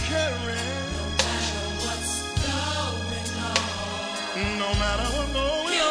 carrying. No matter what's going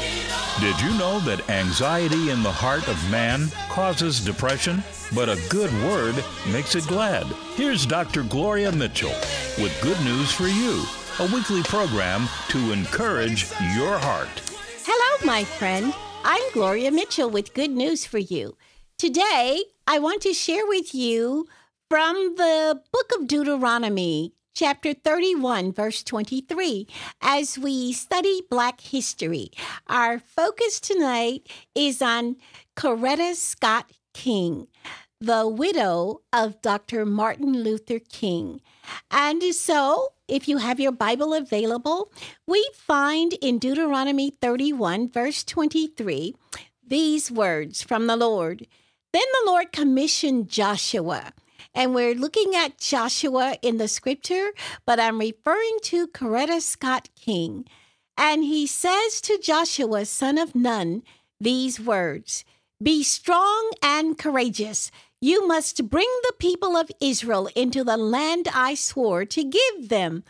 on. Did you know that anxiety in the heart of man causes depression? But a good word makes it glad. Here's Dr. Gloria Mitchell with good news for you, a weekly program to encourage your heart. Hello, my friend. I'm Gloria Mitchell with good news for you. Today, I want to share with you from the book of Deuteronomy, chapter 31, verse 23, as we study Black history. Our focus tonight is on Coretta Scott King, the widow of Dr. Martin Luther King. And so, if you have your Bible available, we find in Deuteronomy 31, verse 23, these words from the Lord. Then the Lord commissioned Joshua. And we're looking at Joshua in the scripture, but I'm referring to Coretta Scott King. And he says to Joshua, son of Nun, these words, be strong and courageous. You must bring the people of Israel into the land I swore to give them.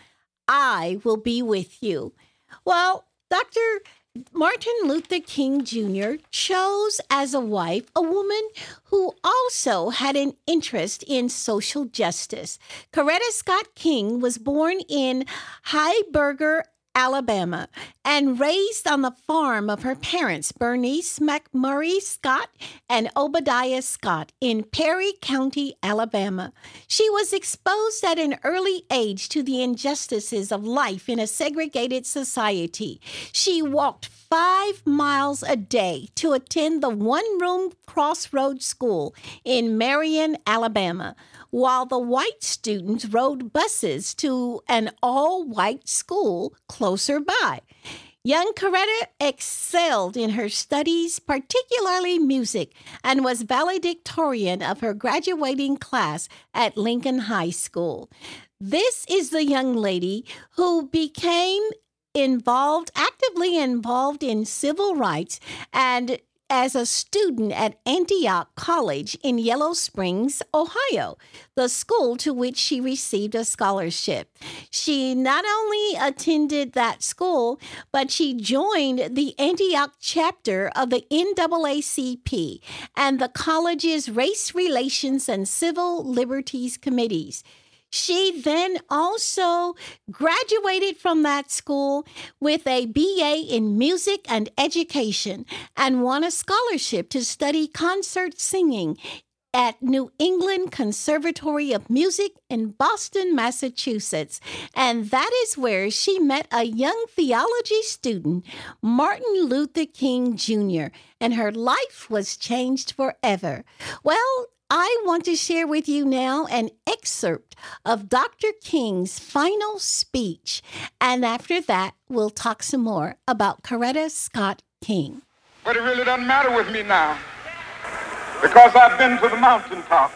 I will be with you. Well, Dr. Martin Luther King Jr. chose as a wife a woman who also had an interest in social justice. Coretta Scott King was born in Heiberger, Alabama, and raised on the farm of her parents, Bernice McMurray Scott and Obadiah Scott, in Perry County, Alabama. She was exposed at an early age to the injustices of life in a segregated society. She walked 5 miles a day to attend the one-room crossroads school in Marion, Alabama, while the white students rode buses to an all-white school closer by. Young Coretta excelled in her studies, particularly music, and was valedictorian of her graduating class at Lincoln High School. This is the young lady who became actively involved in civil rights and as a student at Antioch College in Yellow Springs, Ohio, the school to which she received a scholarship. She not only attended that school, but she joined the Antioch chapter of the NAACP and the college's Race Relations and Civil Liberties Committees. She then also graduated from that school with a BA in music and education and won a scholarship to study concert singing at New England Conservatory of Music in Boston, Massachusetts. And that is where she met a young theology student, Martin Luther King Jr., and her life was changed forever. Well, I want to share with you now an excerpt of Dr. King's final speech. And after that, we'll talk some more about Coretta Scott King. But it really doesn't matter with me now, because I've been to the mountaintop.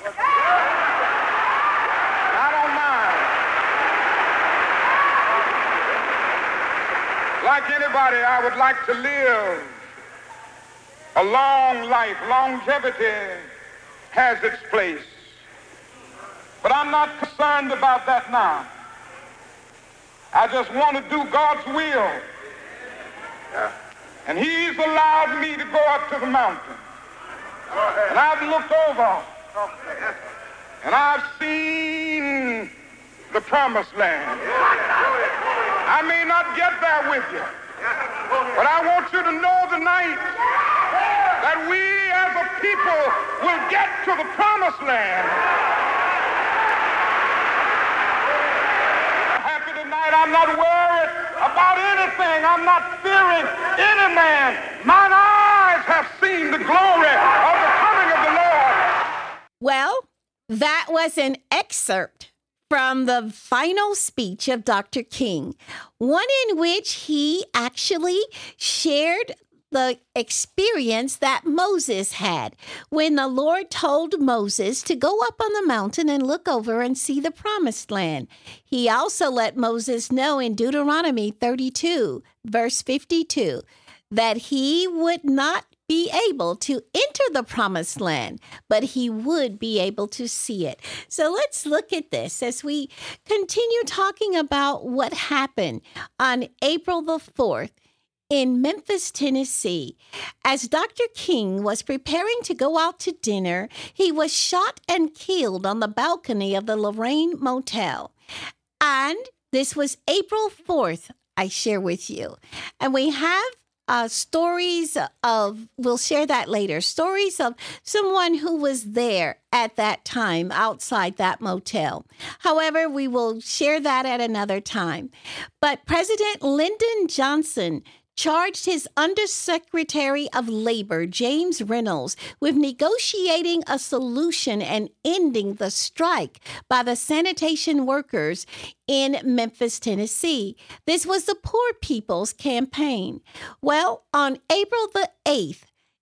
I don't mind. Like anybody, I would like to live a long life. Longevity has its place. But I'm not concerned about that now. I just want to do God's will. And He's allowed me to go up to the mountain. And I've looked over and I've seen the promised land. I may not get there with you, but I want you to know tonight that we as a people will get to the promised land. I'm happy tonight. I'm not worried about anything. I'm not fearing any man. Mine eyes have seen the glory of the coming of the Lord. Well, that was an excerpt from the final speech of Dr. King, one in which he actually shared the experience that Moses had when the Lord told Moses to go up on the mountain and look over and see the promised land. He also let Moses know in Deuteronomy 32, verse 52, that he would not be able to enter the promised land, but he would be able to see it. So let's look at this as we continue talking about what happened on April the 4th in Memphis, Tennessee. As Dr. King was preparing to go out to dinner, he was shot and killed on the balcony of the Lorraine Motel. And this was April 4th, I share with you. And we have stories of, we'll share that later, stories of someone who was there at that time outside that motel. However, we will share that at another time. But President Lyndon Johnson charged his Undersecretary of Labor, James Reynolds, with negotiating a solution and ending the strike by the sanitation workers in Memphis, Tennessee. This was the Poor People's Campaign. Well, on April the 8th,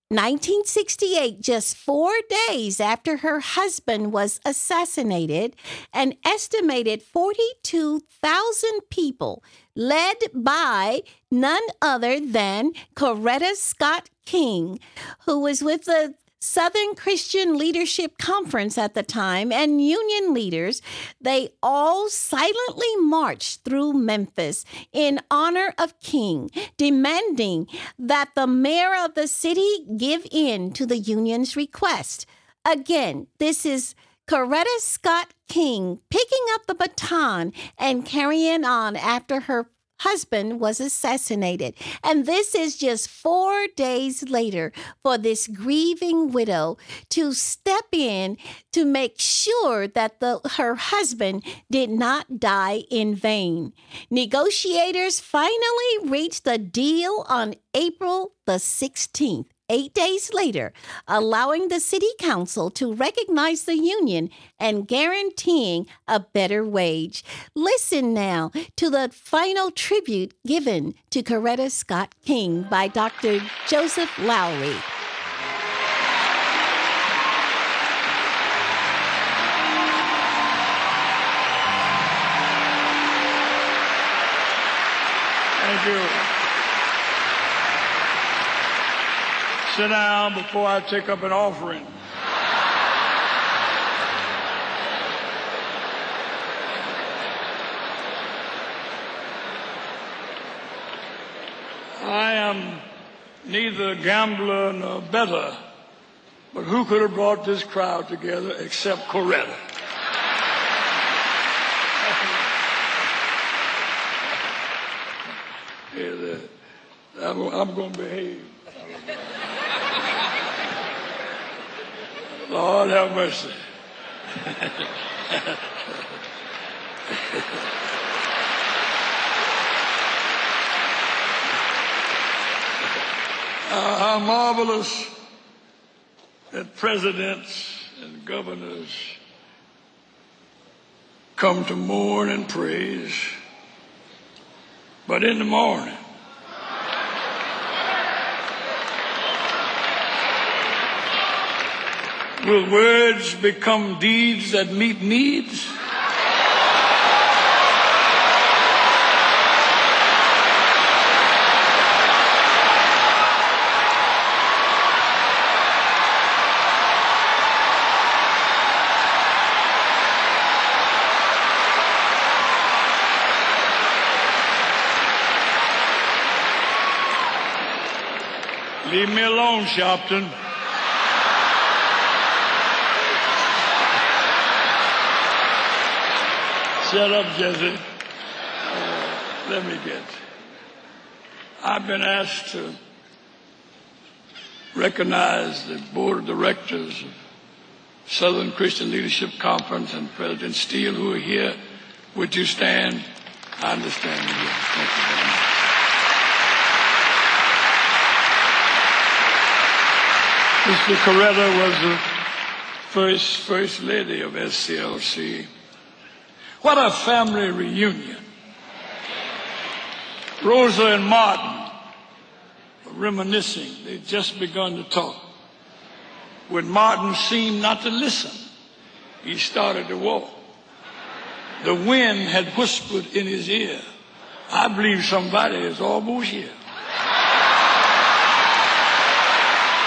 1968, just 4 days after her husband was assassinated, an estimated 42,000 people, led by none other than Coretta Scott King, who was with the Southern Christian Leadership Conference at the time, and union leaders, they all silently marched through Memphis in honor of King, demanding that the mayor of the city give in to the union's request. Again, this is Coretta Scott King picking up the baton and carrying on after her husband was assassinated. And this is just 4 days later for this grieving widow to step in to make sure that her husband did not die in vain. Negotiators finally reached a deal on April the 16th. 8 days later, allowing the city council to recognize the union and guaranteeing a better wage. Listen now to the final tribute given to Coretta Scott King by Dr. Joseph Lowry. Thank you. Sit down before I take up an offering. I am neither gambler nor bettor, but who could have brought this crowd together except Coretta? I'm going to behave. Lord have mercy. How marvelous that presidents and governors come to mourn and praise, but in the morning, will words become deeds that meet needs? Leave me alone, Sharpton. Shut up, Jesse. Let me get. I've been asked to recognize the board of directors of Southern Christian Leadership Conference and President Steele, who are here. Would you stand? I understand you. Thank you very much. Mr. Coretta was the first lady of SCLC. What a family reunion. Rosa and Martin were reminiscing. They'd just begun to talk. When Martin seemed not to listen, he started to walk. The wind had whispered in his ear, I believe somebody is almost here.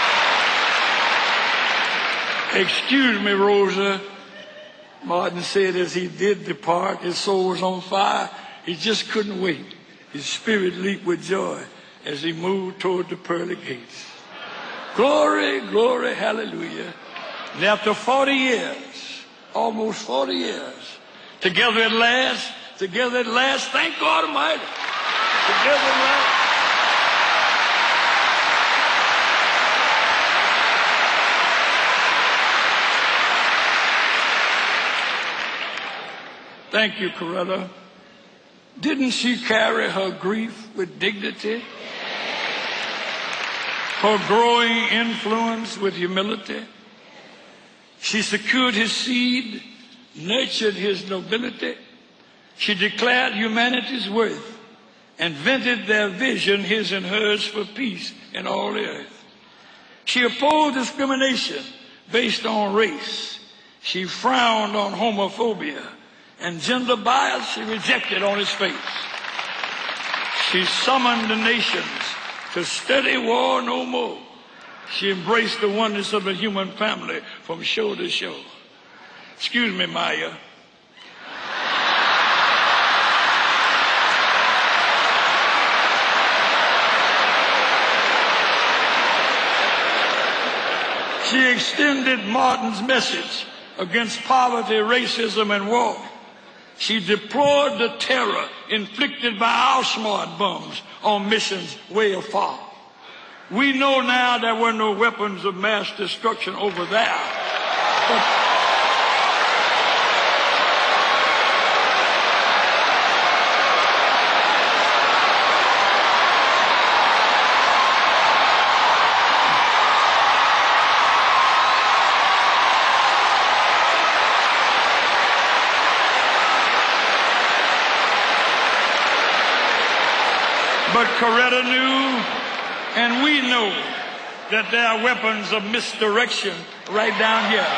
Excuse me, Rosa. Martin said as he did depart, his soul was on fire. He just couldn't wait. His spirit leaped with joy as he moved toward the pearly gates. Glory, glory, hallelujah. And after 40 years, almost 40 years, together at last, thank God Almighty, together at last. Thank you, Coretta. Didn't she carry her grief with dignity? Her growing influence with humility? She secured his seed, nurtured his nobility. She declared humanity's worth and vented their vision, his and hers, for peace in all the earth. She opposed discrimination based on race. She frowned on homophobia and gender bias she rejected on his face. She summoned the nations to study war no more. She embraced the oneness of the human family from shore to shore. Excuse me, Maya. She extended Martin's message against poverty, racism, and war. She deplored the terror inflicted by our smart bums on missions way afar. We know now there were no weapons of mass destruction over there. But Coretta knew, and we know, that there are weapons of misdirection right down here.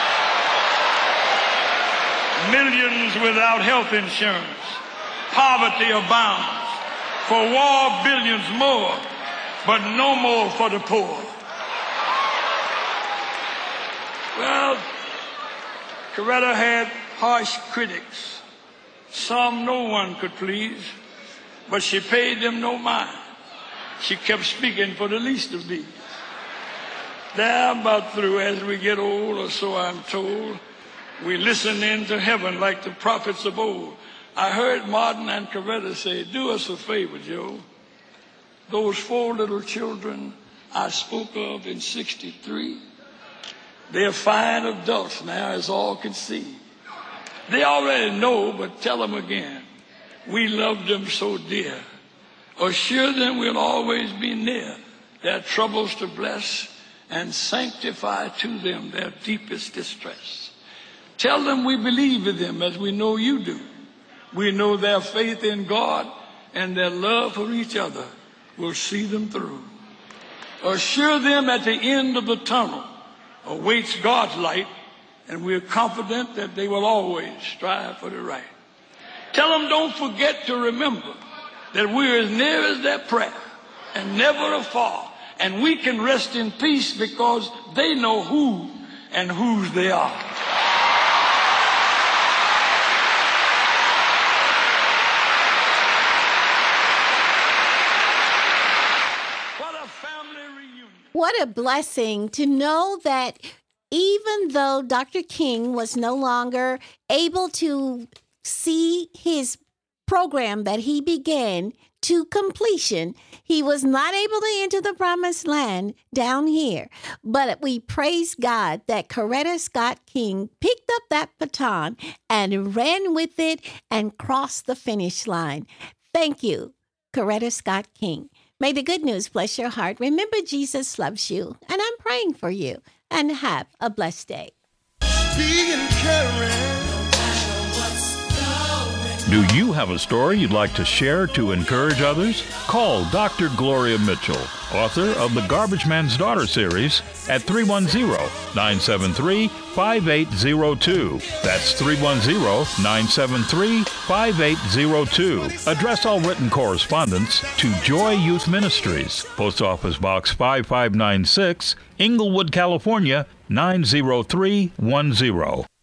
Millions without health insurance. Poverty abounds. For war, billions more, but no more for the poor. Well, Coretta had harsh critics. Some no one could please. But she paid them no mind. She kept speaking for the least of these. They're about through. As we get old, or so I'm told, we listen into heaven like the prophets of old. I heard Martin and Coretta say, do us a favor, Joe. Those 4 little children I spoke of in 63, they're fine adults now, as all can see. They already know, but tell them again. We love them so dear. Assure them we'll always be near, their troubles to bless and sanctify to them their deepest distress. Tell them we believe in them as we know you do. We know their faith in God and their love for each other will see them through. Assure them at the end of the tunnel awaits God's light, and we're confident that they will always strive for the right. Tell them don't forget to remember that we're as near as their prayer and never afar. And we can rest in peace because they know who and whose they are. What a family reunion. What a blessing to know that even though Dr. King was no longer able to see his program that he began to completion, he was not able to enter the promised land down here. But we praise God that Coretta Scott King picked up that baton and ran with it and crossed the finish line. Thank you, Coretta Scott King. May the good news bless your heart. Remember, Jesus loves you, and I'm praying for you. And have a blessed day. Being caring. Do you have a story you'd like to share to encourage others? Call Dr. Gloria Mitchell, author of the Garbage Man's Daughter series, at 310-973-5802. That's 310-973-5802. Address all written correspondence to Joy Youth Ministries, Post Office Box 5596, Inglewood, California, 90310.